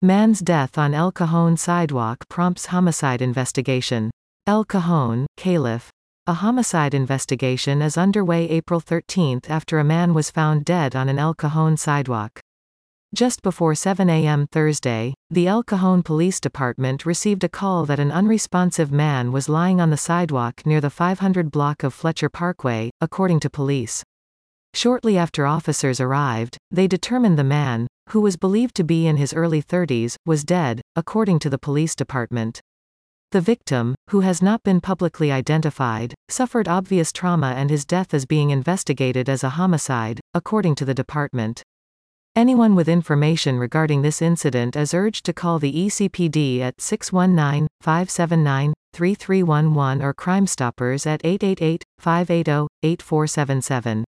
Man's death on El Cajon sidewalk prompts homicide investigation. El Cajon, Calif. A homicide investigation is underway April 13 after a man was found dead on an El Cajon sidewalk. Just before 7 a.m. Thursday, the El Cajon Police Department received a call that an unresponsive man was lying on the sidewalk near the 500 block of Fletcher Parkway, according to police. Shortly after officers arrived, they determined the man, who was believed to be in his early 30s, was dead, according to the police department. The victim, who has not been publicly identified, suffered obvious trauma and his death is being investigated as a homicide, according to the department. Anyone with information regarding this incident is urged to call the ECPD at 619-579-3311 or Crime Stoppers at 888-580-8477.